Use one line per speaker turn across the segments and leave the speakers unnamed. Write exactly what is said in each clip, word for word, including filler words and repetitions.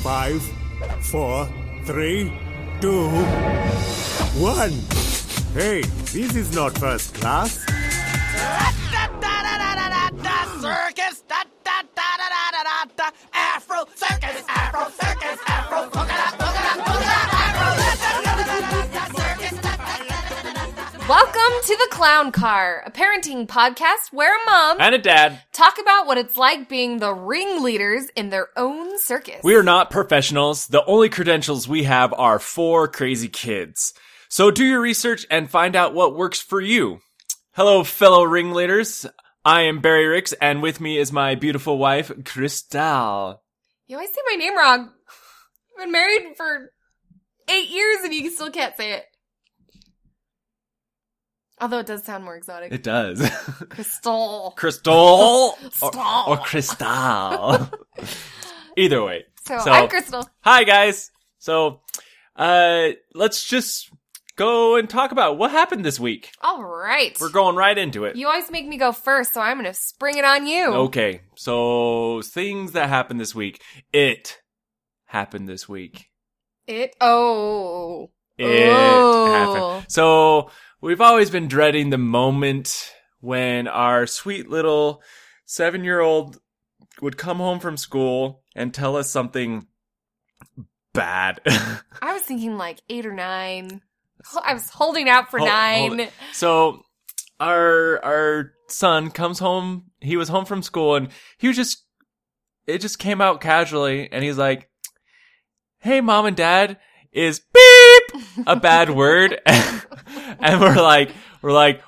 Five, four, three, two, one. Hey, this is not first class.
Circus, da da da da da da da. Afro circus, Afro circus, Afro polka dot, polka dot, polka dot, Afro circus.
Welcome to the Clown Car, a parenting podcast where a mom
and a dad
talk about what it's like being the ringleaders in their own circus.
We are not professionals. The only credentials we have are four crazy kids. So do your research and find out what works for you. Hello, fellow ringleaders. I am Barry Ricks, and with me is my beautiful wife, Crystal.
You always say my name wrong. I've been married for eight years and you still can't say it. Although it does sound more exotic.
It does.
Crystal.
Crystal.
Crystal.
Or, or Crystal. Either way.
So,
so,
I'm Crystal.
Hi, guys. So, uh, let's just go and talk about what happened this week.
All right.
We're going right into it.
You always make me go first, so I'm going to spring it on you.
Okay. So, things that happened this week. It happened this week.
It? Oh.
It
oh.
happened. So, we've always been dreading the moment when our sweet little seven-year-old would come home from school and tell us something bad.
I was thinking like eight or nine. I was holding out for
Hold-
nine.
hold- So, our our son comes home. He was home from school, and he was just, it just came out casually, and he's like, "Hey, mom and dad, is beep a bad word?" And we're like, we're like,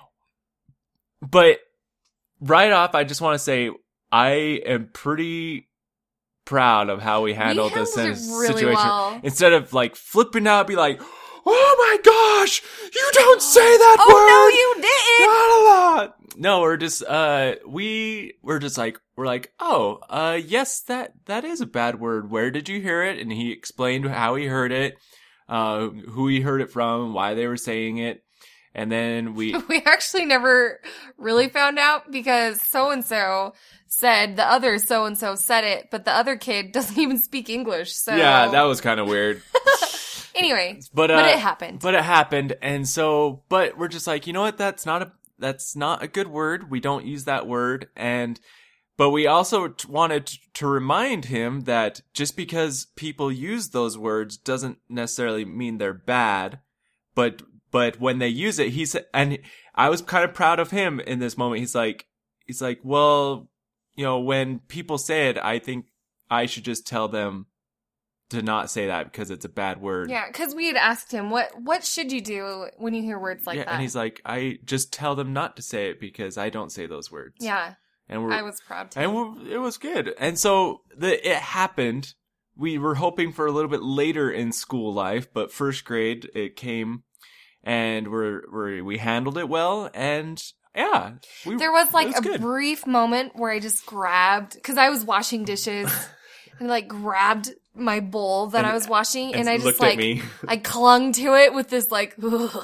but right off, I just want to say, I am pretty proud of how we handled
We
this
handled it really
situation.
well.
Instead of like flipping out, be like, "Oh my gosh, you don't say that
Oh,
word."
no, you didn't.
Not a lot. No, we're just, uh, we, we're just like, we're like, oh, uh, yes, that, that is a bad word. Where did you hear it? And he explained how he heard it, uh, who he heard it from, why they were saying it. And then we,
We actually never really found out because so-and-so said the other so-and-so said it, but the other kid doesn't even speak English, so.
yeah, that was kind of weird.
Anyway,
But, uh,
but it happened.
But it happened. And so, but we're just like, you know what? That's not a, that's not a good word. We don't use that word. And, but we also t- wanted t- to remind him that just because people use those words doesn't necessarily mean they're bad. But, but when they use it, he's, and I was kind of proud of him in this moment. He's like, he's like, well, you know, when people say it, I think I should just tell them to not say that because it's a bad word.
Yeah, because we had asked him, what what should you do when you hear words like
yeah,
that?
and he's like, I just tell them not to say it because I don't say those words.
Yeah,
and we're,
I was proud to.
and we're, it was good. And so the it happened. We were hoping for a little bit later in school life, but first grade it came, and we're, we're we handled it well. And yeah, we,
There was like
it was
a
good.
brief moment where I just grabbed, because I was washing dishes, and like grabbed my bowl that
And-
I was washing, and,
and
I just
looked
like,
at me.
I clung to it with this like,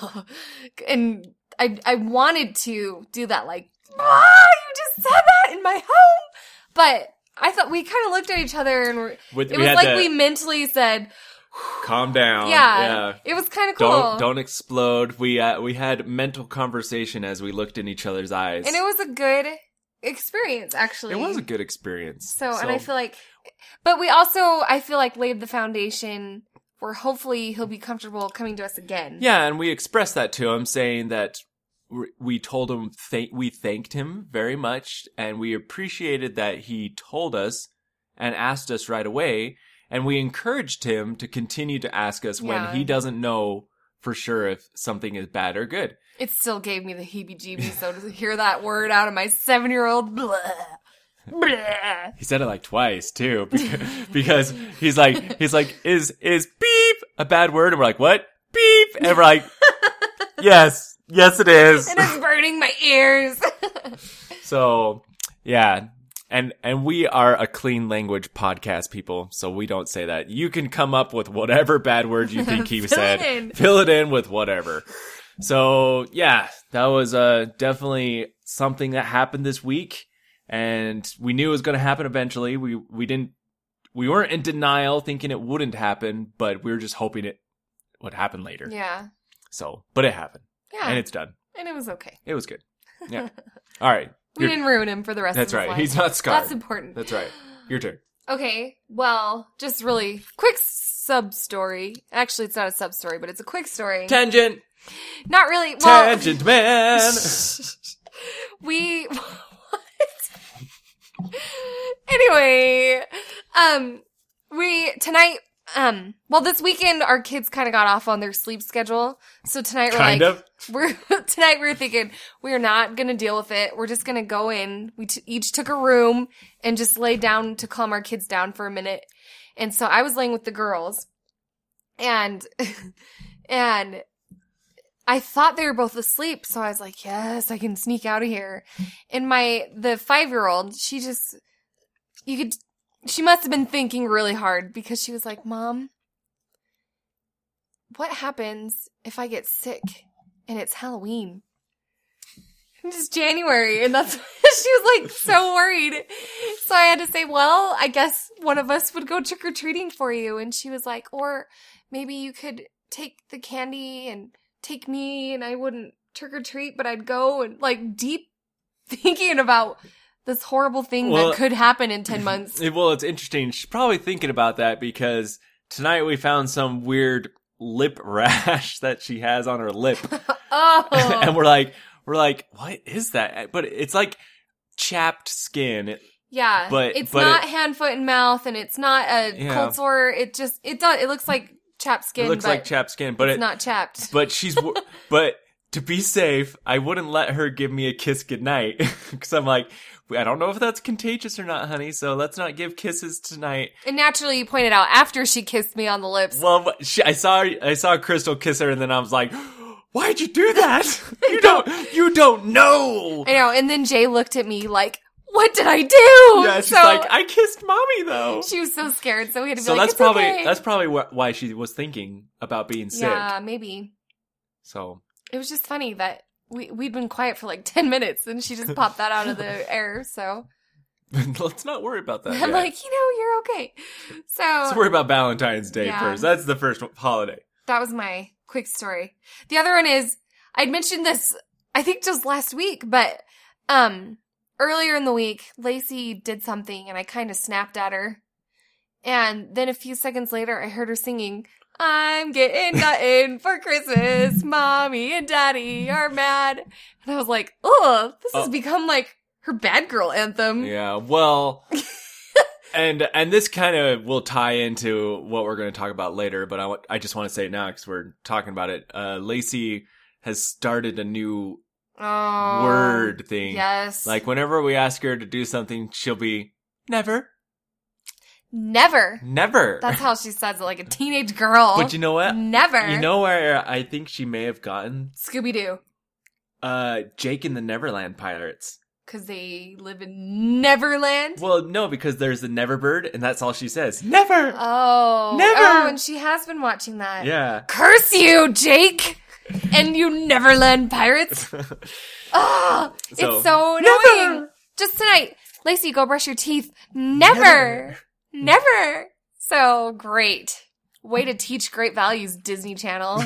and I I wanted to do that like, ah, you just said that in my home, but I thought we kind of looked at each other and we're,
With-
it
we
was
had
like
to
we mentally said,
Calm down.
yeah,
yeah.
it was kind of cool.
Don't don't explode. We uh, we had mental conversation as we looked in each other's eyes.
And it was a good experience, actually.
It was a good experience.
So, and I feel like, but we also, I feel like, laid the foundation where hopefully he'll be comfortable coming to us again.
Yeah, and we expressed that to him, saying that we- we told him th- we thanked him very much, and we appreciated that he told us and asked us right away, and we encouraged him to continue to ask us
Yeah.
when he doesn't know for sure if something is bad or good.
It still gave me the heebie-jeebies, so to hear that word out of my seven-year-old, blah, blah.
He said it like twice too, because, because he's like, he's like, is, is beep a bad word? And we're like, what? Beep. And we're like, yes, yes it is.
And it's burning my ears.
So, yeah. And, and we are a clean language podcast, people. So we don't say that. You can come up with whatever bad word you think he
Fill
said.
it in.
Fill it in with whatever. So yeah, that was, uh, definitely something that happened this week. And we knew it was going to happen eventually. We, we didn't we weren't in denial thinking it wouldn't happen, but we were just hoping it would happen later.
Yeah.
So, but it happened.
Yeah.
And it's done.
And it was okay.
It was good. Yeah. All right.
We
Your-
didn't ruin him for the rest
That's
of his
right.
life.
He's not scarred.
That's important.
That's right. Your turn.
Okay, well, just really quick sub story. Actually, it's not a sub story, but it's a quick story.
Tangent.
Not really. Well,
Tangent man.
we what? Anyway, um, we tonight. Um, well, this weekend our kids kind of got off on their sleep schedule, so tonight we're
Kind
like,
of.
we're tonight we're thinking we're not gonna deal with it. We're just gonna go in. We t- each took a room and just lay down to calm our kids down for a minute. And so I was laying with the girls, and and I thought they were both asleep. So I was like, yes, I can sneak out of here. And my the five year old, she just you could. She must have been thinking really hard because she was like, Mom, what happens if I get sick and it's Halloween? It's January, and that's, she was like so worried. So I had to say, well, I guess one of us would go trick-or-treating for you. And she was like, or maybe you could take the candy and take me and I wouldn't trick-or-treat, but I'd go, and like deep thinking about this horrible thing
Well,
that could happen in ten months.
Well, it's interesting. She's probably thinking about that because tonight we found some weird lip rash that she has on her lip.
Oh.
And we're like, we're like, what is that? But it's like chapped skin. It,
Yeah.
but-
it's
but
not
it-
hand, foot, and mouth, and it's not a
Yeah.
cold sore. It just, it does, it looks like chapped skin,
it looks
but
like chapped skin, but
it's
it,
not chapped.
but she's, wo- but to be safe, I wouldn't let her give me a kiss goodnight. Cause I'm like, I don't know if that's contagious or not, honey. So let's not give kisses tonight.
And naturally, you pointed out after she kissed me on the lips.
Well, but she, I saw, I saw Crystal kiss her and then I was like, why'd you do that? You don't, you don't know.
I know. And then Jay looked at me like, what did I do?
Yeah, she's
so,
like, I kissed mommy though.
she was so scared. So we had to be
So
like,
that's
it's
probably,
okay.
that's probably wh- why she was thinking about being sick.
Yeah, maybe.
So.
It was just funny that we, we'd been quiet for like ten minutes and she just popped that out of the air. So
Let's not worry about that.
I'm
yet.
like, you know, you're okay. So
Let's worry about Valentine's Day
Yeah.
first. That's the first holiday.
that was my quick story. The other one is, I'd mentioned this, I think just last week, but um, earlier in the week, Lacey did something and I kind of snapped at her. And then a few seconds later, I heard her singing, I'm getting nothing for Christmas. Mommy and Daddy are mad. And I was like, oh, this has
Oh.
become like her bad girl anthem.
Yeah, well, and and this kind of will tie into what we're going to talk about later, but I, wa- I just want to say it now because we're talking about it. Uh, Lacey has started a new
Oh,
word thing.
Yes.
Like whenever we ask her to do something, she'll be never,
never.
never.
That's how she says it, like a teenage girl.
But you know what?
Never.
You know where I think she may have gotten
Scooby Doo.
uh, Jake and the Neverland Pirates.
Because they live in Neverland.
Well, no, because there's the Neverbird, and that's all she says. Never.
Oh.
Never.
Oh, and she has been watching that.
Yeah.
Curse you, Jake! And you Neverland pirates. Oh,
So,
it's so
never.
annoying. Just tonight, Lacey, go brush your teeth. Never. Never. So great. Way to teach great values, Disney Channel.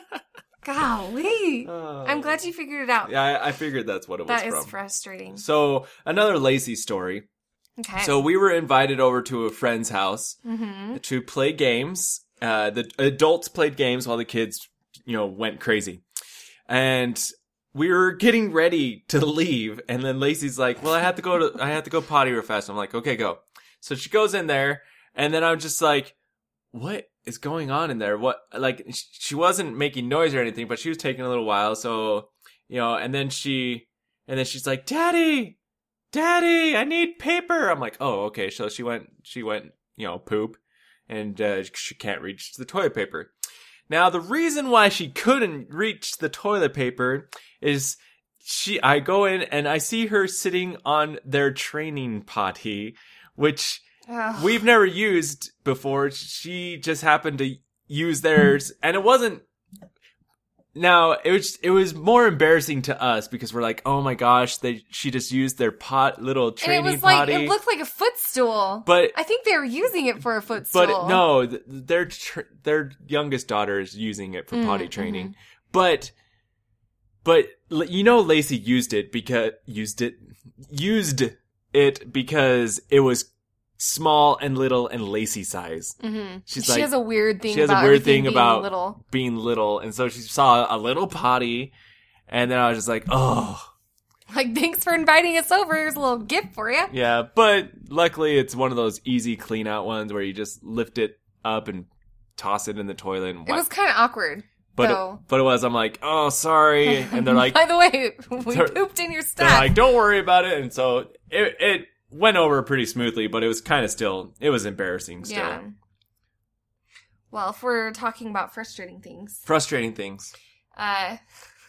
Golly.
Oh.
I'm glad you figured it out.
Yeah, I, I figured that's what it was
That is
from.
frustrating.
So another Lacey story.
Okay.
So we were invited over to a friend's house
Mm-hmm.
to play games. Uh, the adults played games while the kids, you know, went crazy. And we were getting ready to leave, and then Lacey's like, "Well, I have to go to, I have to go potty real fast." I'm like, "Okay, go." So she goes in there, and then I'm just like, "What is going on in there? What?" Like, sh- she wasn't making noise or anything, but she was taking a little while. So, you know, and then she, and then she's like, "Daddy, Daddy, I need paper." I'm like, "Oh, okay." So she went, she went, you know, poop, and uh, she can't reach the toilet paper. Now, the reason why she couldn't reach the toilet paper is she, I go in and I see her sitting on their training potty, which
Ugh.
we've never used before. She just happened to use theirs, and it wasn't, now it was it was more embarrassing to us because we're like, oh my gosh, they she just used their pot little
And
training
it was like,
potty.
it looked like a footstool.
But-
I think they were using it for a footstool.
But no, th- their tr- their youngest daughter is using it for
Mm,
potty training.
mm-hmm.
But but l- you know, Lacey used it because used it used it because it was small and little and Lacey size.
Mm-hmm.
She's
she
like
has a weird thing
she has
about
a weird
everything
thing
being
about
little.
being little, and so she saw a little potty, and then I was just like, oh.
Like, thanks for inviting us over. Here's a little gift for you.
Yeah, but luckily it's one of those easy clean out ones where you just lift it up and toss it in the toilet. And
It was kind of awkward.
but
though.
it, but it was. I'm like, oh, sorry, and they're like,
By the way, we
They're-
pooped in your
they're
stuff.
like, don't worry about it, and so it it went over pretty smoothly, but it was kind of still it was embarrassing still.
Yeah. Well, if we're talking about frustrating things,
Frustrating things.
uh,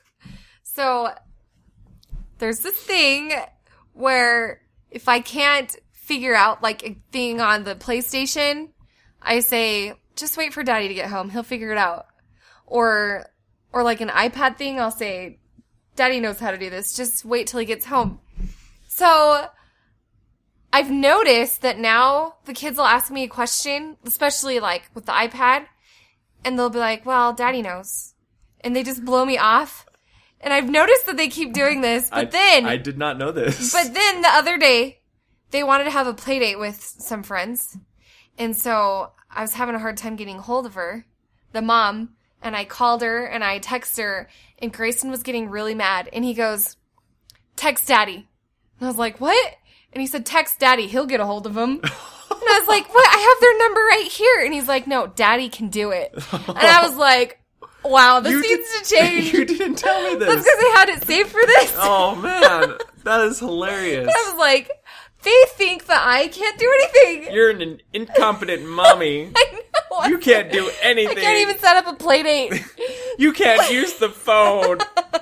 so there's this thing where if I can't figure out like a thing on the PlayStation, I say, just wait for Daddy to get home. He'll figure it out. Or, or like an iPad thing, I'll say, Daddy knows how to do this. Just wait till he gets home. So I've noticed that now the kids will ask me a question, especially like with the iPad, and they'll be like, well, Daddy knows. And they just blow me off. And I've noticed that they keep doing this, but
I,
then,
I did not know this.
but then the other day, they wanted to have a play date with some friends. And so I was having a hard time getting hold of her, the mom, and I called her and I texted her, and Grayson was getting really mad. And he goes, text Daddy. And I was like, what? And he said, text Daddy. He'll get a hold of him. And I was like, what? I have their number right here. And he's like, no, Daddy can do it. And I was like, wow, this
You
needs
did-
to change.
You didn't tell me
That's
this.
because I had it saved for this.
Oh man, that is hilarious.
I was like, they think that I can't do anything.
You're an incompetent mommy.
I know.
You can't do anything.
I can't even set up a play date.
You can't use the phone.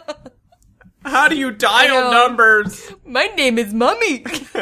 How do you dial
know.
numbers?
My name is Mummy.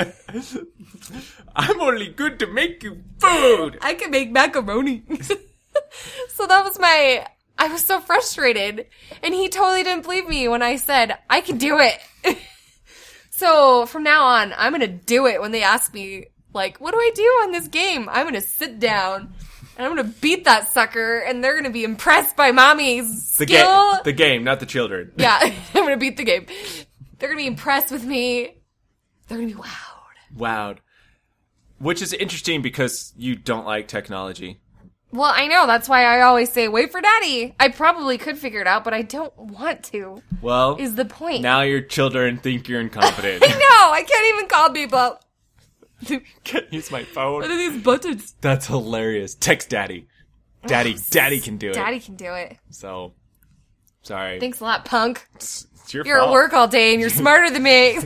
I'm only good to make you food.
I can make macaroni. So that was my, I was so frustrated. And he totally didn't believe me when I said, I can do it. So from now on, I'm going to do it when they ask me, like, what do I do on this game? I'm going to sit down and I'm going to beat that sucker, and they're going to be impressed by mommy's
The
skill.
game, the game, not the children.
Yeah, I'm going to beat the game. They're going to be impressed with me. They're going to be wowed.
Wowed. Which is interesting because you don't like technology.
Well, I know. That's why I always say, wait for Daddy. I probably could figure it out, but I don't want to,
Well,
is the point.
now your children think you're incompetent.
I know. I can't even call people.
Can't use my
What
phone.
are these buttons?
That's hilarious. Text daddy. Daddy, daddy can do it.
Daddy can do it.
So, sorry.
Thanks a lot, punk.
It's your
You're
fault.
at work all day and you're smarter than me.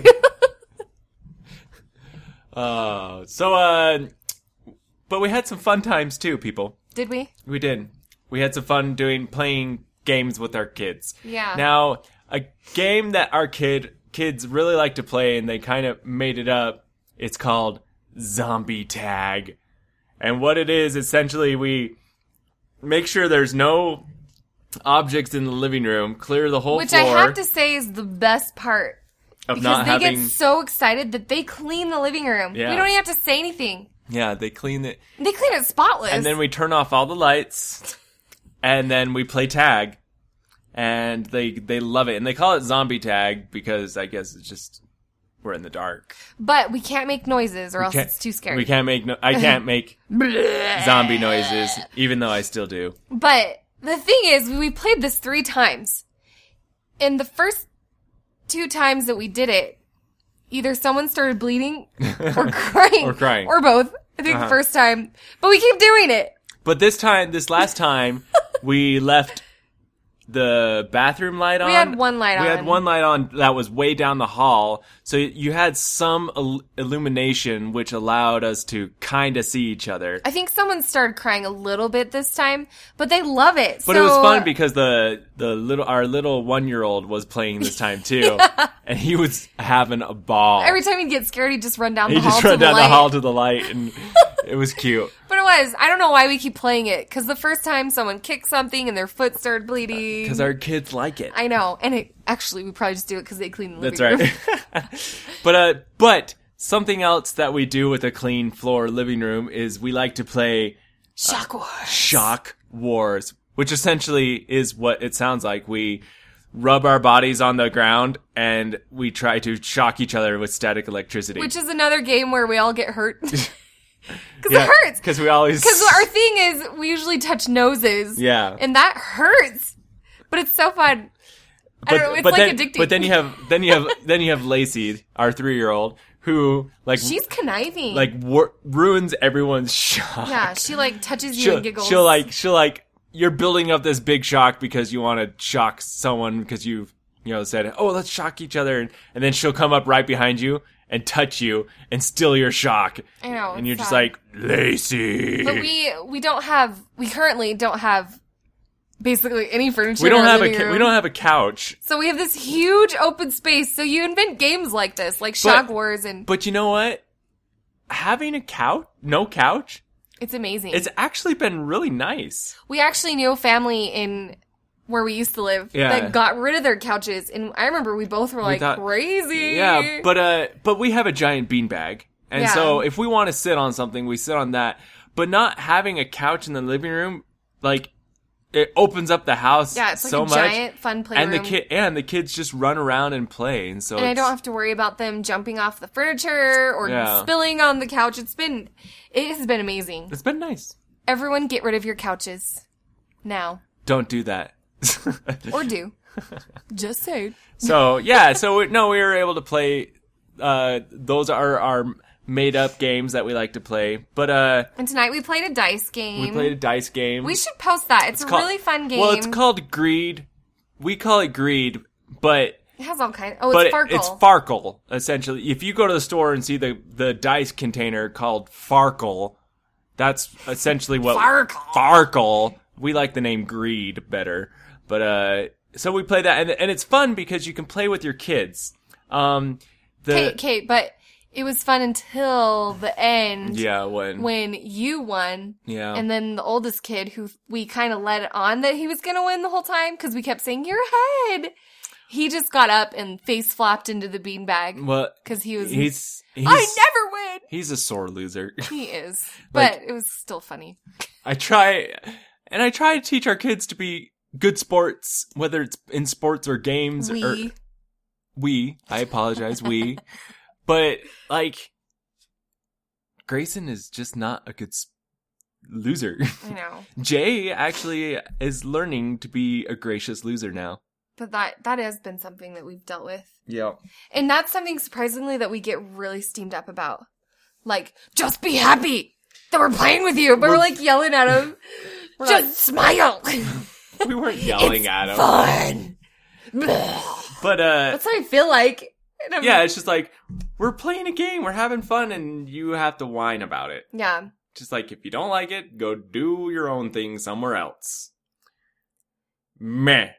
Uh, so, uh, but we had some fun times too, people.
Did we?
We did. We had some fun doing, playing games with our kids.
Yeah.
Now, a game that our kid, kids really like to play and they kind of made it up, it's called Zombie Tag. And what it is, essentially, we make sure there's no objects in the living room, clear the whole
Which
floor.
I have to say is the best part.
of
Because
not
they
having,
get so excited that they clean the living room.
Yeah.
We don't even have to say anything.
yeah, they clean it.
They clean it spotless.
And then we turn off all the lights, and then we play tag, and they they love it. And they call it zombie tag because I guess it's just we're in the dark.
But we can't make noises or else
Can't-
it's too scary.
We can't make no, I can't make zombie noises, even though I still do.
But the thing is, we played this three times. And the first two times that we did it, either someone started bleeding or crying.
Or crying.
Or both. I think
Uh-huh.
the first time. But we keep doing it.
But this time, this last time, we left the bathroom light on.
We had one light
We had
on.
one light on that was way down the hall. So you had some il- illumination, which allowed us to kind of see each other.
I think someone started crying a little bit this time, but they love it.
But
so,
it was fun because the the little our little one year old was playing this time too, and he was having a ball.
every time he'd get scared, he'd just run down
he
the hall
just
to
ran
the
down
light.
the hall to the light, and it was cute.
But it was. I don't know why we keep playing it. Because the first time someone kicked something and their foot started bleeding.
Because our kids like it.
I know. And it actually, we probably just do it because they clean the living
That's
room.
right. but, uh, but something else that we do with a clean floor living room is we like to play
Shock Wars.
Shock Wars, which essentially is what it sounds like. We rub our bodies on the ground and we try to shock each other with static electricity.
Which is another game where we all get hurt. Because
Yeah,
it hurts.
Because we always...
Because our thing is, we usually touch noses.
Yeah.
And that hurts. But it's so fun. I don't know, it's
but
like
then,
addicting.
But then you have then you have then you have Lacey, our three-year-old, who like
She's conniving.
like wor- ruins everyone's shock.
Yeah, she like touches you
she'll,
and giggles.
she'll like she'll like you're building up this big shock because you want to shock someone because you've you know said, oh, let's shock each other, and, and then she'll come up right behind you and touch you and steal your shock.
I know.
And you're
it's
just
sad.
like, Lacey.
But we we don't have we currently don't have basically any furniture.
we don't
in our
have a
living
ca-
room.
we don't have a couch.
So we have this huge open space. So you invent games like this, like Shock Wars, and
But you know what? Having a couch, no couch,
it's amazing.
it's actually been really nice.
we actually knew a family in where we used to live
Yeah.
that got rid of their couches, and I remember we both were like
thought-
crazy.
Yeah, but uh, but we have a giant beanbag, and
Yeah.
so if we want to sit on something, we sit on that. But not having a couch in the living room, like it opens up the house
yeah, it's like
so
a
much,
giant fun playroom.
and the kid and the kids just run around and play, and so
and I
it's-
don't have to worry about them jumping off the furniture or
Yeah.
spilling on the couch. It's been, it has been amazing.
It's been nice.
Everyone get rid of your couches now.
Don't do that.
Or do. Just say.
So yeah, so we, no, we were able to play. Uh, those are our made up games that we like to play. But uh,
And tonight we played a dice game.
we played a dice game.
We should post that. It's, a
called-
really fun game.
Well, it's called Greed. We call it Greed, but
It has all kinds. Oh,
but
it's Farkle.
it's Farkle essentially. If you go to the store and see the the dice container called Farkle, that's essentially what
Farkle.
Farkle. We like the name Greed better, but uh, so we play that, and and it's fun because you can play with your kids. Um, the
Kate, Kate, but it was fun until the end.
yeah when
When you won.
yeah
And then the oldest kid, who we kind of let it on that he was going to win the whole time because we kept saying, your head. He just got up and face flopped into the beanbag
well
because he was,
he's he's
I never win.
he's a sore loser.
He is.
Like-
But it was still funny.
I try, and I try to teach our kids to be good sports, whether it's in sports or games.
We.
Or, we, I apologize, we. But, like, Grayson is just not a good s- loser.
I know.
Jay actually is learning to be a gracious loser now.
But that that has been something that we've dealt with.
Yeah.
And that's something surprisingly that we get really steamed up about. Like, just be happy that we're playing with you. But we're, like yelling at him. Just smile.
We weren't yelling
It's
at him.
fun.
But, uh,
That's how I feel like. And I'm-
yeah, it's just like, we're playing a game, we're having fun, and you have to whine about it.
Yeah.
Just like, if you don't like it, go do your own thing somewhere else. Meh.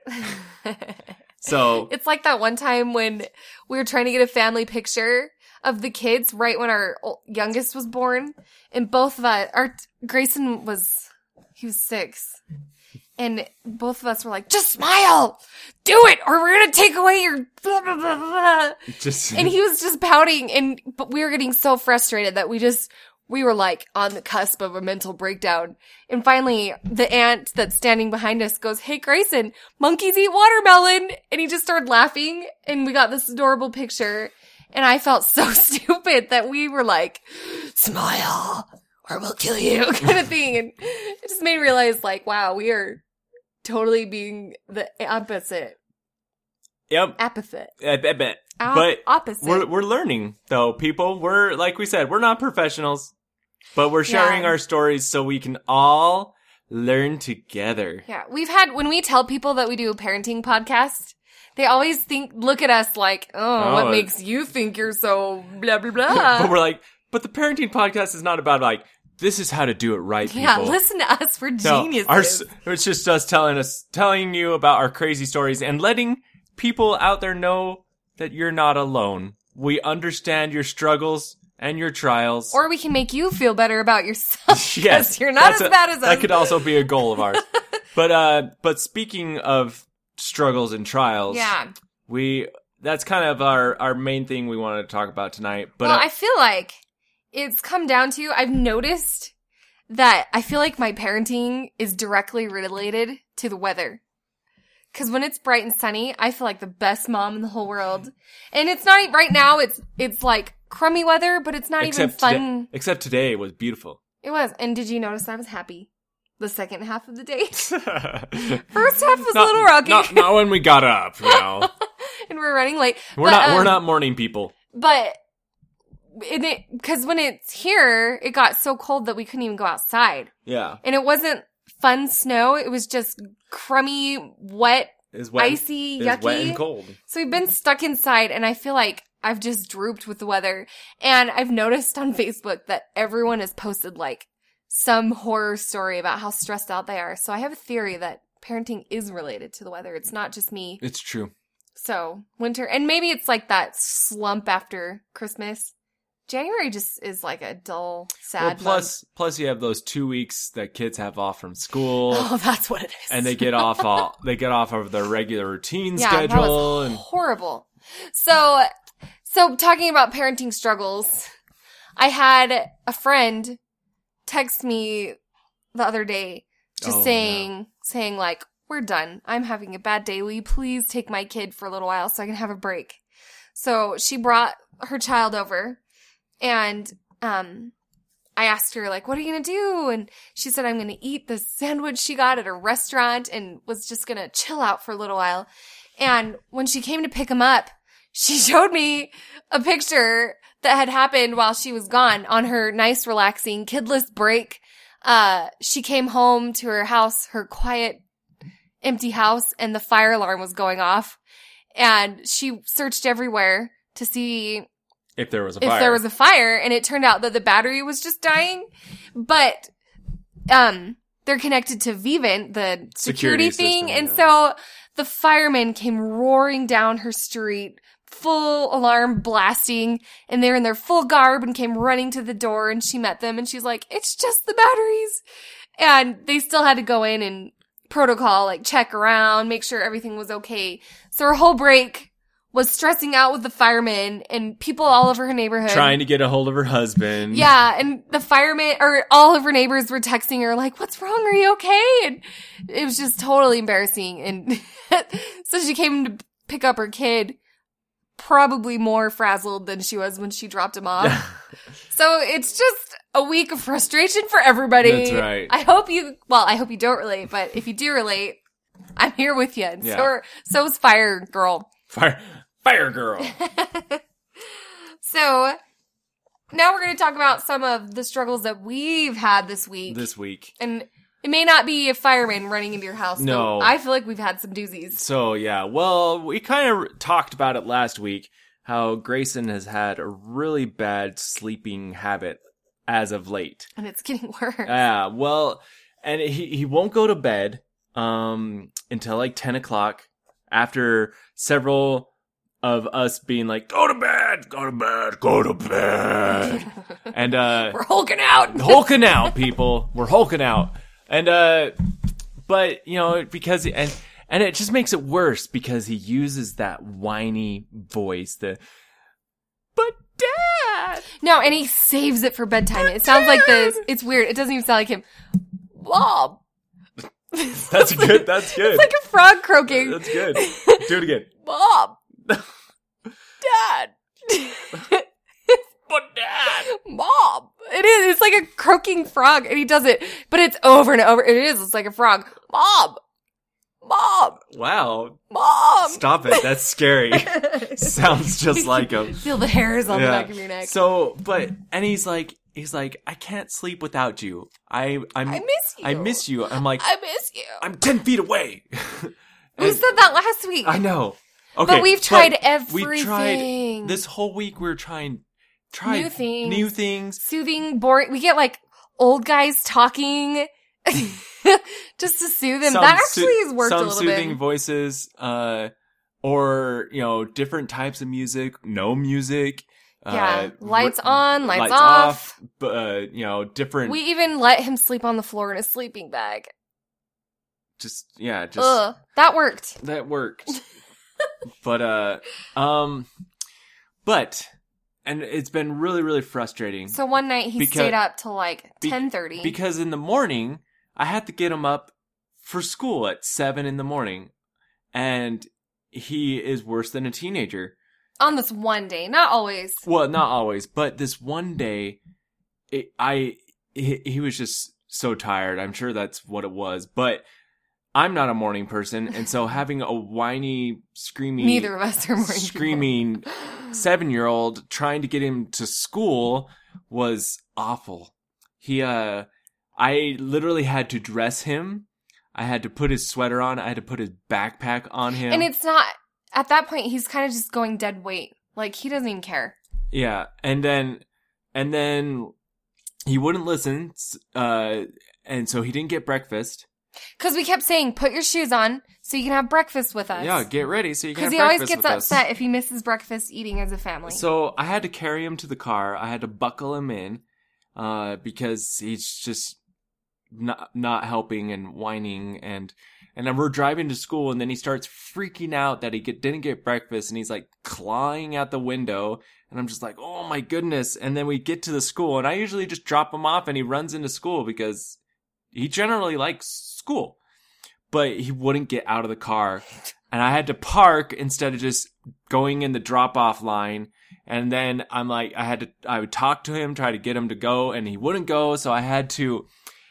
So,
It's like that one time when we were trying to get a family picture of the kids right when our ol- youngest was born. And both of us, our Grayson was, he was six. And both of us were like, just smile! Do it! Or we're gonna take away your blah, blah, blah, blah.
just,
And he was just pouting, and but we were getting so frustrated that we just we were like on the cusp of a mental breakdown. And finally, the aunt that's standing behind us goes, "Hey, Grayson, monkeys eat watermelon," and he just started laughing, and we got this adorable picture. And I felt so stupid that we were like, "Smile, or we'll kill you," kind of thing. And it just made me realize, like, wow, we are totally being the opposite.
yep.
Apathet.
I bet. bet.
Op-
But
opposite.
we're, we're learning, though, people. We're, like we said, we're not professionals, but we're sharing
Yeah.
our stories so we can all learn together.
Yeah, we've had, when we tell people that we do a parenting podcast, they always think, look at us like, oh,
Oh,
what
it-
makes you think you're so blah, blah,
but
blah.
we're like, but the parenting podcast is not about, like, this is how to do it right, people.
Yeah, listen to us. We're
No,
geniuses.
our, s- it's just us telling us, telling you about our crazy stories and letting people out there know that you're not alone. We understand your struggles and your trials.
Or we can make you feel better about yourself.
Yes,
you're not
that's
as
a-
bad as us.
That could also be a goal of ours. But uh, but speaking of struggles and trials,
Yeah.
we that's kind of our our main thing we wanted to talk about tonight. But
well,
uh,
I feel like it's come down to, I've noticed that I feel like my parenting is directly related to the weather. Because when it's bright and sunny, I feel like the best mom in the whole world. And it's not, e- right now, it's it's like crummy weather, but it's not
except
even fun.
today, except today was beautiful.
It was. And did you notice I was happy? The second half of the day. First half was a little rocky.
Not, not when we got up, you know.
And we're running late.
We're
But,
not
um,
we're not morning people.
But it because when it's here, it got so cold that we couldn't even go outside,
Yeah,
and it wasn't fun snow. It was just crummy, wet,
it's wet,
icy,
it's
yucky.
wet and cold.
So we've been stuck inside, and I feel like I've just drooped with the weather. And I've noticed on Facebook that everyone has posted like some horror story about how stressed out they are. So I have a theory that parenting is related to the weather. It's not just me.
It's true.
So winter, and maybe it's like that slump after Christmas. January just is like a dull, sad
Well,
month.
plus plus you have those two weeks that kids have off from school.
Oh, that's what it is.
And they get off all, they get off of their regular routine
yeah,
schedule
that was
and
horrible. So, so talking about parenting struggles, I had a friend text me the other day, just
Oh,
saying, saying like, "We're done. I'm having a bad day. Will you please take my kid for a little while so I can have a break?" So she brought her child over, and um, I asked her, like, "What are you going to do?" And she said, "I'm going to eat the sandwich she got at a restaurant and was just going to chill out for a little while." And when she came to pick him up, she showed me a picture that had happened while she was gone on her nice, relaxing, kidless break. Uh, she came home to her house, her quiet, empty house, and the fire alarm was going off. And she searched everywhere to see
if there was a
if
fire.
there was a fire, and it turned out that the battery was just dying. But um, they're connected to Vivint, the security,
Security
thing,
system,
and
yeah.
so the firemen came roaring down her street, full alarm blasting, and they're in their full garb and came running to the door, and she met them, and she's like, "It's just the batteries." And they still had to go in and protocol, like check around, make sure everything was okay. So her whole break was stressing out with the firemen and people all over her neighborhood.
trying to get a hold of her husband.
Yeah, and the firemen, or all of her neighbors were texting her like, "What's wrong? Are you okay?" And it was just totally embarrassing. And so she came to pick up her kid, probably more frazzled than she was when she dropped him off. So it's just a week of frustration for everybody.
That's right.
I hope you, well, I hope you don't relate, but if you do relate, I'm here with you. And
Yeah.
so are, so's Fire Girl.
Fire Fire Girl.
So now we're going to talk about some of the struggles that we've had this week.
This week.
And it may not be a fireman running into your house.
No.
But I feel like we've had some doozies.
So yeah, well, we kind of talked about it last week, how Grayson has had a really bad sleeping habit as of late.
And it's getting worse.
Yeah, well, and he, he won't go to bed um until like ten o'clock after several of us being like, "Go to bed, go to bed, go to bed." And uh
We're hulking out.
hulking out, people. We're hulking out. And, uh, but, you know, because, and, and it just makes it worse because he uses that whiny voice, the, "But Dad!"
No, and he saves it for bedtime. It sounds like this. It's weird. It doesn't even sound like him. Bob.
That's good, that's good.
It's like a frog croaking.
That's good. Do it again.
Bob. Dad.
But Dad!
Mom. It is. It's like a croaking frog, and he does it, but it's over and over. It is. It's like a frog. Mom. Mom.
Wow.
Mom.
Stop it. That's scary. Sounds just like him.
Feel the hairs on the
Yeah.
back of your neck.
So, but, and he's like, he's like, "I can't sleep without you. I, I'm,
I miss you.
I miss you." I'm like,
I miss you.
"I'm ten feet away."
We
And-
said that last week.
I know. Okay,
But we've tried
we
everything.
tried this whole week. We're trying, trying
New things.
new things.
Soothing, boring. We get like old guys talking just to soothe them.
Some
That
soo-
actually has worked a
some
little
soothing
bit.
voices, uh, or you know, different types of music. No music.
Yeah,
uh,
lights
r-
on, lights off.
b- uh, you know, different.
We even let him sleep on the floor in a sleeping bag.
just yeah, just
Ugh, that worked.
that worked. but uh, um, but and it's been really really frustrating.
So one night he
Because-
stayed up till like
Be-
ten thirty.
Because in the morning, I had to get him up for school at seven in the morning. And he is worse than a teenager.
On this one day, not always.
Well, not always, but this one day, it, I he, he was just so tired. I'm sure that's what it was. But I'm not a morning person. And so having a whiny, screaming...
Neither of us are morning people.
Screaming seven-year-old trying to get him to school was awful. He, uh... I literally had to dress him. I had to put his sweater on. I had to put his backpack on him.
And it's not, at that point, he's kind of just going dead weight. Like, he doesn't even care.
Yeah. And then, and then he wouldn't listen. Uh, and so he didn't get breakfast.
Because we kept saying, put your shoes on so you can have breakfast with us.
Yeah, get ready so you can have
Because he always
breakfast
gets
with us.
upset if he misses breakfast eating as a family.
So I had to carry him to the car. I had to buckle him in, uh, because he's just not, not helping and whining, and, and then we're driving to school, and then he starts freaking out that he get, didn't get breakfast, and he's like clawing out the window, and I'm just like, oh my goodness. And then we get to the school, and I usually just drop him off and he runs into school because he generally likes school, but he wouldn't get out of the car. And I had to park instead of just going in the drop-off line. And then I'm like, I had to, I would talk to him, try to get him to go, and he wouldn't go. So I had to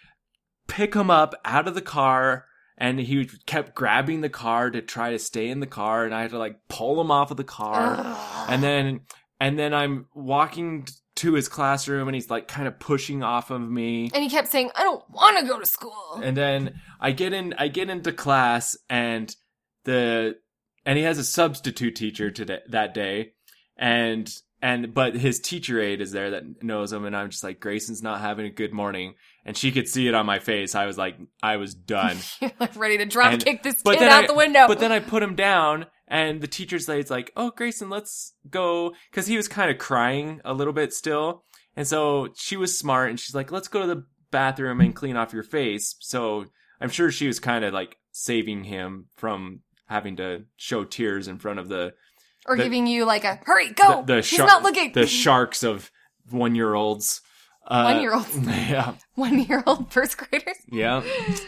pick him up out of the car, and he kept grabbing the car to try to stay in the car. And I had to like pull him off of the car.
Ugh.
And then, and then I'm walking to his classroom, and he's like kind of pushing off of me.
And he kept saying, I don't want to go to school.
And then I get in, I get into class, and the, and he has a substitute teacher today, that day. And, and, but his teacher aide is there that knows him. And I'm just like, Grayson's not having a good morning. And she could see it on my face. I was like, I was done.
You're like ready to drop
And-
kick this
but
kid
then
out
I-
the window.
But then I put him down, and the teacher's lady's like, oh, Grayson, let's go. Cause he was kind of crying a little bit still. And so she was smart, and she's like, let's go to the bathroom and clean off your face. So I'm sure she was kind of like saving him from having to show tears in front of the,
or
the-
giving you like a, hurry, go.
the, the,
He's
shar-
not looking.
the sharks of one year olds. Uh,
One-year-olds.
Yeah.
One-year-old first graders.
Yeah.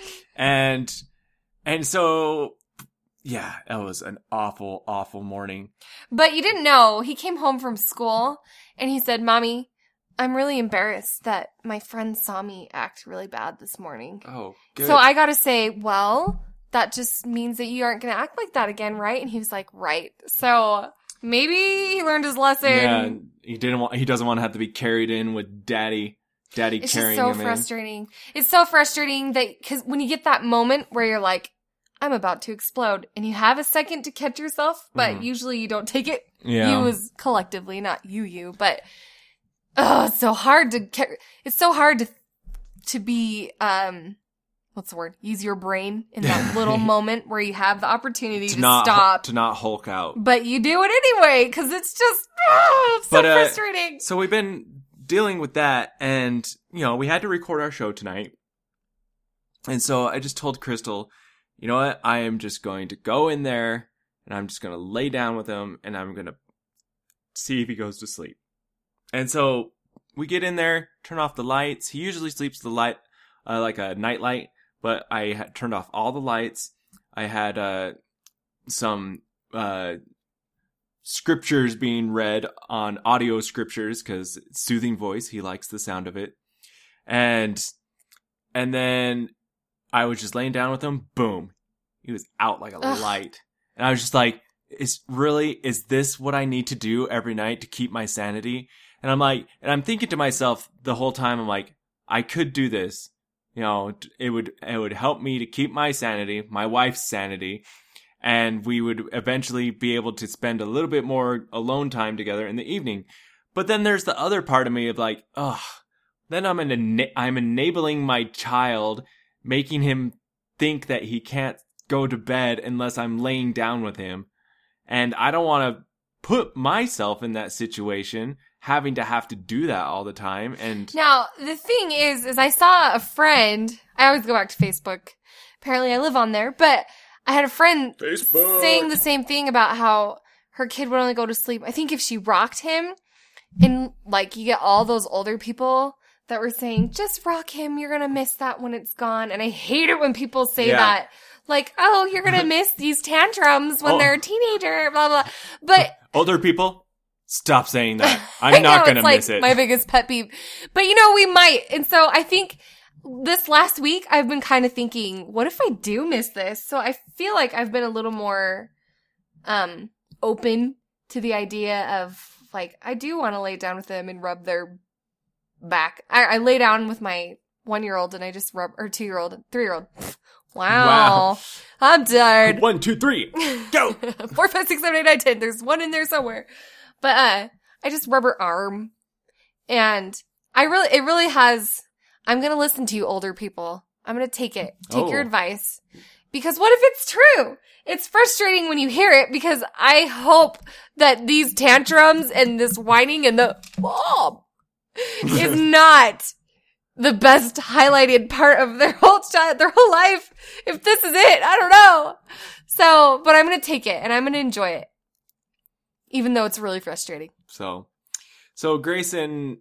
And, and so, yeah, that was an awful, awful morning.
But you didn't know. He came home from school and he said, Mommy, I'm really embarrassed that my friend saw me act really bad this morning.
Oh, good.
So I gotta say, well, that just means that you aren't gonna act like that again, right? And he was like, right. So maybe he learned his lesson.
Yeah, he didn't want, he doesn't want to have to be carried in with daddy, daddy
It's just
carrying
so
him
frustrating. It's so frustrating that, cause when you get that moment where you're like, I'm about to explode, and you have a second to catch yourself, but
Mhm.
usually you don't take it.
Yeah.
You as collectively, not you, you, but, oh, it's so hard to, ca- it's so hard to, to be, um, what's the word? Use your brain in that little moment where you have the opportunity
in.
to,
To not,
stop.
to not Hulk out.
But you do it anyway, because it's just, oh, it's so
But, uh,
frustrating.
So we've been dealing with that, and, you know, we had to record our show tonight. And so I just told Crystal, you know what? I am just going to go in there, and I'm just going to lay down with him, and I'm going to see if he goes to sleep. And so we get in there, turn off the lights. He usually sleeps the light, uh, like a night light, but I had turned off all the lights. I had, uh, some, uh, scriptures being read on audio scriptures, because soothing voice, he likes the sound of it. And, and then I was just laying down with him. Boom. He was out like a
Ugh.
light. And I was just like, is really, is this what I need to do every night to keep my sanity? And I'm like, and I'm thinking to myself the whole time, I'm like, I could do this. You know, it would, it would help me to keep my sanity, my wife's sanity. And we would eventually be able to spend a little bit more alone time together in the evening. But then there's the other part of me of like, ugh, then I'm an, I'm enabling my child, making him think that he can't go to bed unless I'm laying down with him. And I don't want to put myself in that situation. having to have to do that all the time. And
Now, the thing is, is I saw a friend, I always go back to Facebook. Apparently I live on there, but I had a friend
Facebook.
saying the same thing about how her kid would only go to sleep. I think if she rocked him, and like you get all those older people that were saying, just rock him, you're going to miss that when it's gone. And I hate it when people say
Yeah.
that. Like, oh, you're going to miss these tantrums when
Oh.
they're a teenager, blah, blah. But
older people, stop saying that.
I
I'm not
know,
going to
it's like
miss it.
my biggest pet peeve. But you know, we might. And so I think this last week I've been kind of thinking, what if I do miss this? So I feel like I've been a little more um open to the idea of like, I do want to lay down with them and rub their back. I, I lay down with my one-year-old and I just rub, or two-year-old, three-year-old. Wow.
Wow.
I'm tired.
One, two, three, go.
Four, five, six, seven, eight, nine, ten. There's one in there somewhere. But uh, I just rub her arm. And I really, it really has, I'm going to listen to you older people. I'm going to take it. Take your
Oh.
advice. Because what if it's true? It's frustrating when you hear it because I hope that these tantrums and this whining and the, oh, is not the best highlighted part of their whole child, their whole life. If this is it, I don't know. So, but I'm going to take it and I'm going to enjoy it. Even though it's really frustrating.
So, so Grayson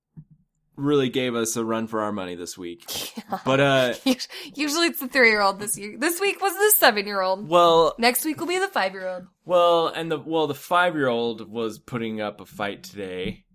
really gave us a run for our money this week. But, uh,
Usually it's the three-year-old this year. This week was the seven-year-old.
well,
Next week will be the five-year-old.
well, and the, well, the five-year-old was putting up a fight today.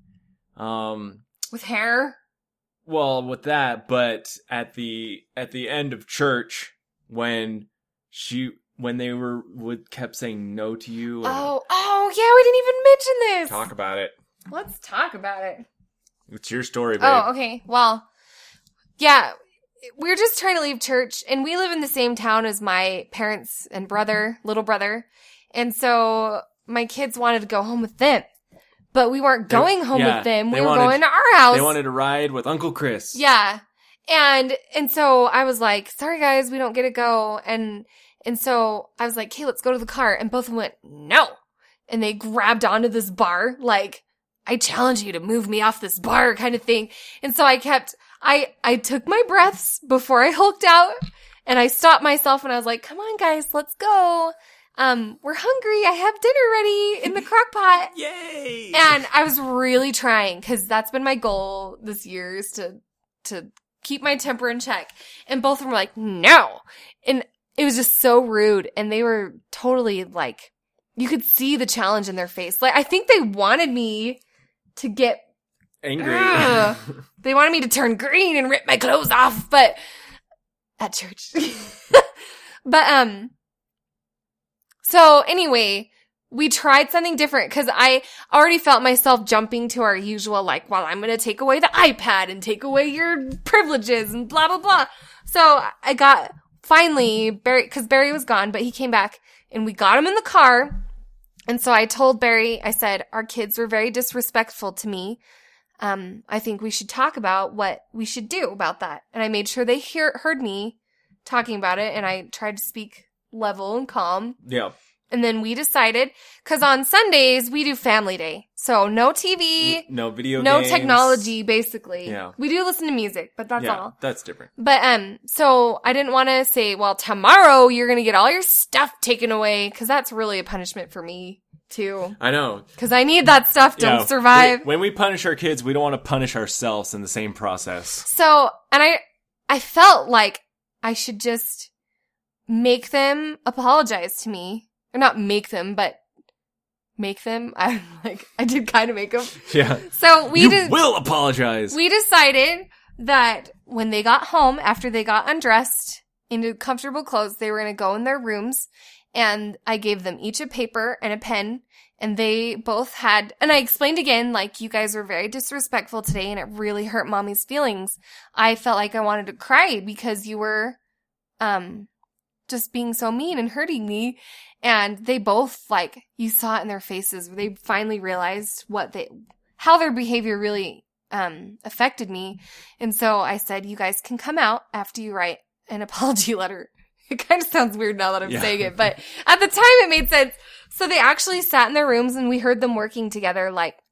Um,
With hair.
well, with that, but at the, at the end of church, when she, when they were, would, kept saying no to you. And
Oh, oh, yeah, we didn't even mention this.
talk about it.
Let's talk about it.
It's your story, babe.
Oh, okay. Well, yeah, we were just trying to leave church, and we live in the same town as my parents and brother, little brother. And so my kids wanted to go home with them, but we weren't
They-
going home
yeah,
with them.
they
We were
wanted-
going to our house.
They wanted to ride with Uncle Chris.
Yeah. And, and so I was like, sorry guys, we don't get to go. And, and so I was like, okay, let's go to the car. And both of them went, no. And they grabbed onto this bar, like, I challenge you to move me off this bar kind of thing. And so I kept, I, I took my breaths before I hulked out and I stopped myself and I was like, come on guys, let's go. Um, we're hungry. I have dinner ready in the crock pot.
Yay!
And I was really trying because that's been my goal this year is to, to keep my temper in check. And both of them were like, no. And it was just so rude. And they were totally like, you could see the challenge in their face. Like, I think they wanted me to get
Angry.
Ugh. They wanted me to turn green and rip my clothes off, but at church. But, um, so anyway, we tried something different because I already felt myself jumping to our usual, like, well, I'm going to take away the iPad and take away your privileges and blah, blah, blah. So I got, finally, Barry, because Barry was gone, but he came back and we got him in the car. And so I told Barry, I said, our kids were very disrespectful to me. Um, I think we should talk about what we should do about that. And I made sure they hear, heard me talking about it. And I tried to speak level and calm.
Yeah.
And then we decided, cause on Sundays we do family day. So no T V,
No video
no
games.
technology, basically.
Yeah.
We do listen to music, but that's
yeah,
all.
that's different.
But, um, so I didn't want to say, well, tomorrow you're going to get all your stuff taken away. Cause that's really a punishment for me too.
I know.
Cause I need that stuff to
Yeah,
survive.
we- when we punish our kids, we don't want to punish ourselves in the same process.
So, and I, I felt like I should just make them apologize to me. Or not make them, but make them. I like, I did kind of make them.
Yeah.
So we
you
did,
will apologize.
we decided that when they got home, after they got undressed into comfortable clothes, they were going to go in their rooms. And I gave them each a paper and a pen. And they both had, and I explained again, like, you guys were very disrespectful today and it really hurt mommy's feelings. I felt like I wanted to cry because you were, um, just being so mean and hurting me. And they both, like, you saw it in their faces. They finally realized what they, how their behavior really, um, affected me. And so I said, you guys can come out after you write an apology letter. It kind of sounds weird now that I'm
Yeah.
saying it, but at the time it made sense. So they actually sat in their rooms and we heard them working together, like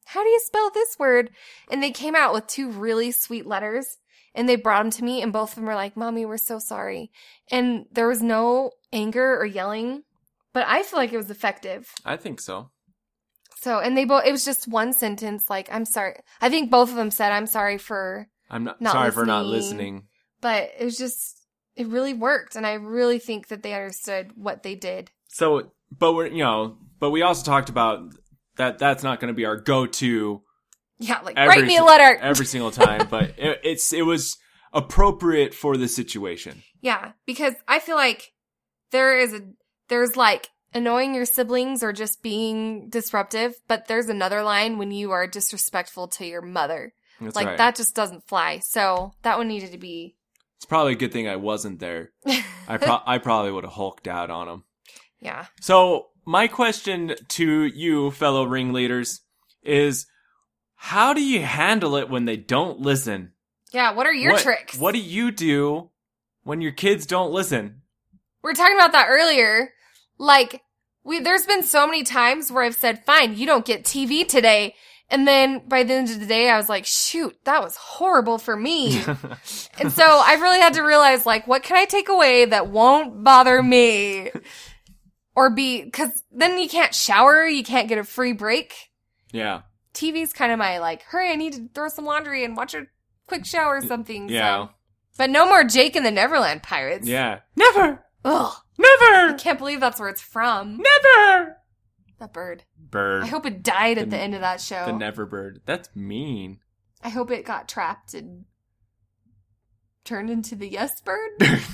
how do you spell this word? And they came out with two really sweet letters. And they brought them to me, and both of them were like, Mommy, we're so sorry. And there was no anger or yelling, but I feel like it was effective.
I think so.
So, and they both, it was just one sentence, like, I'm sorry. I think both of them said, I'm sorry for
I'm not,
not
sorry
listening.
for not listening.
But it was just, it really worked. And I really think that they understood what they did.
So, but we're, you know, but we also talked about that that's not going to be our go-to
Yeah, like,
every
write me a
si-
letter.
every single time, but it, it's, it was appropriate for the situation.
Yeah, because I feel like there is a, there's like annoying your siblings or just being disruptive, but there's another line when you are disrespectful to your mother.
That's
like,
right.
that just doesn't fly. So that one needed to be.
It's probably a good thing I wasn't there. I pro- I probably would have hulked out on him.
Yeah.
So my question to you, fellow ringleaders, is how do you handle it when they don't listen?
Yeah, what are your
what,
tricks?
What do you do when your kids don't listen?
We were talking about that earlier. Like, we there's been so many times where I've said, fine, you don't get T V today. And then by the end of the day, I was like, shoot, that was horrible for me. And so I really had to realize, like, what can I take away that won't bother me? Or be, because then you can't shower, you can't get a free break.
Yeah.
T V's kind of my, like, hurry, I need to throw some laundry and watch a quick shower or something.
Yeah.
So. But no more Jake and the Neverland Pirates.
Yeah. Never!
Ugh.
Never!
I can't believe that's where it's from.
Never!
That bird.
Bird.
I hope it died at
The-
the end of that show.
The never bird. That's mean.
I hope it got trapped and turned into the yes bird.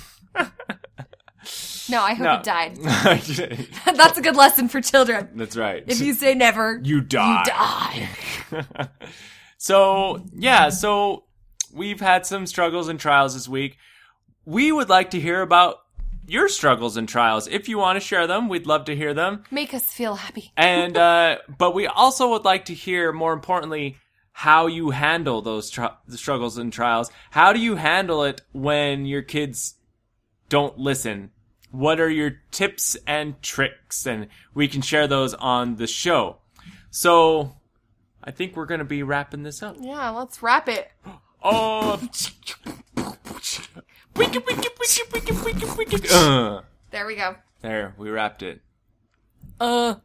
No, I hope
No.
it died.
That's
That's a good lesson for children.
right.
If you say never,
You die.
you die.
So, yeah, so we've had some struggles and trials this week. We would like to hear about your struggles and trials. If you want to share them, we'd love to hear them.
Make us feel happy.
And, uh, but we also would like to hear, more importantly, how you handle those tr- struggles and trials. How do you handle it when your kids don't listen? What are your tips and tricks? And we can share those on the show. So, I think we're going to be wrapping this up.
Yeah, let's wrap it.
Oh. Uh,
There we go.
there, we wrapped it. Uh.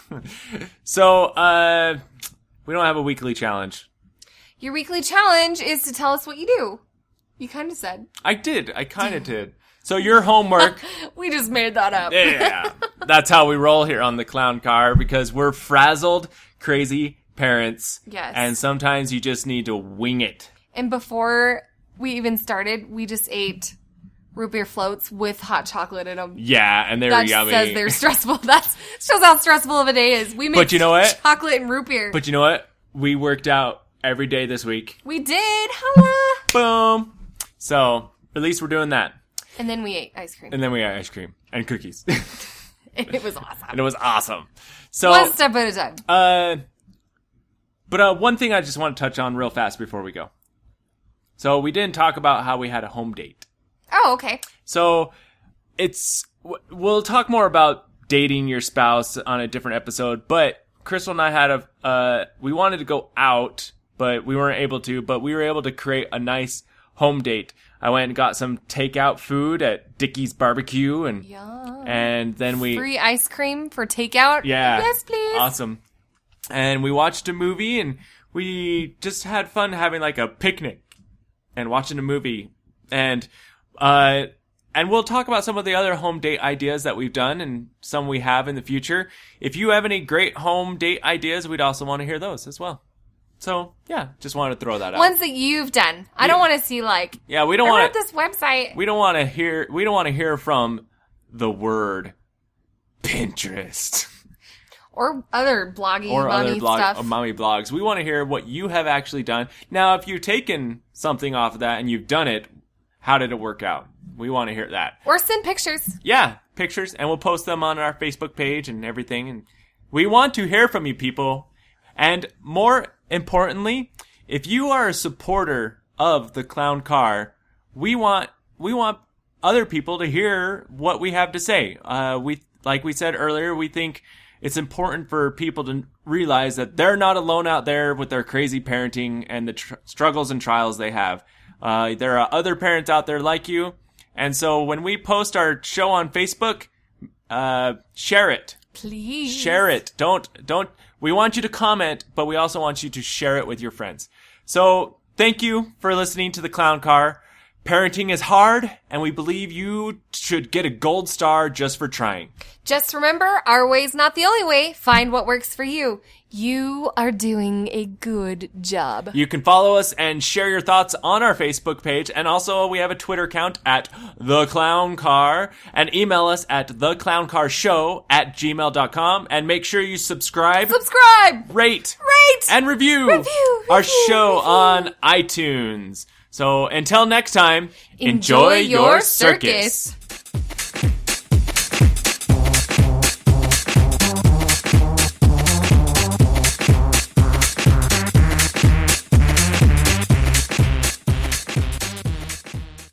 So, uh, we don't have a weekly challenge.
Your weekly challenge is to tell us what you do. You kind of said.
I did. I kind of did. So your homework,
We just made that up.
yeah, that's how we roll here on the Clown Car, because we're frazzled, crazy parents.
Yes.
And sometimes you just need to wing it.
And before we even started, we just ate root beer floats with hot chocolate in them.
Yeah, and they're
That
yummy.
says they're stressful. That shows how stressful of a day is. We made
But you know what?
chocolate and root beer.
But you know what? We worked out every day this week.
We did. Holla.
Boom. So, at least we're doing that.
And then we ate ice cream.
And then we got ice cream and cookies.
And it was awesome.
And it was awesome. So,
One step at a time.
uh, but uh, one thing I just want to touch on real fast before we go. So, we didn't talk about how we had a home date.
Oh, okay.
So, it's, w- we'll talk more about dating your spouse on a different episode, but Crystal and I had a, uh, we wanted to go out, but we weren't able to, but we were able to create a nice home date. I went and got some takeout food at Dickie's Barbecue, and
Yum.
and then we
Free ice cream for takeout.
yeah,
Yes, please.
awesome. And we watched a movie, and we just had fun having like a picnic and watching a movie, and uh, and we'll talk about some of the other home date ideas that we've done and some we have in the future. If you have any great home date ideas, we'd also want to hear those as well. So, yeah, just wanted to throw that out.
Ones that you've done. I don't want to see like,
Yeah, we don't
I
want
wrote this website.
we don't want to hear we don't want to hear from the word Pinterest
Or other bloggy,
or
mommy
other blog
stuff.
uh, mommy blogs. We want to hear what you have actually done. Now, if you've taken something off of that and you've done it, how did it work out? We want to hear that.
Or send pictures.
Yeah, pictures, and we'll post them on our Facebook page and everything. And we want to hear from you people. And more importantly, if you are a supporter of the Clown Car, we want we want other people to hear what we have to say. Uh, we like we said earlier, we think it's important for people to realize that they're not alone out there with their crazy parenting and the tr- struggles and trials they have. Uh, there are other parents out there like you. And so when we post our show on Facebook, uh, share it.
Please.
Share it. Don't, don't, we want you to comment, but we also want you to share it with your friends. So thank you for listening to The Clown Car. Parenting is hard, and we believe you should get a gold star just for trying.
Just remember, our way's not the only way. Find what works for you. You are doing a good job.
You can follow us and share your thoughts on our Facebook page, and also we have a Twitter account at The Clown Car, and email us at theclowncarshow at gmail dot com, and make sure you subscribe,
Subscribe!
rate,
Rate!
and review,
Review,
our
review,
show
review.
on iTunes. So until next time,
Enjoy
enjoy,
your
your
circus.
circus.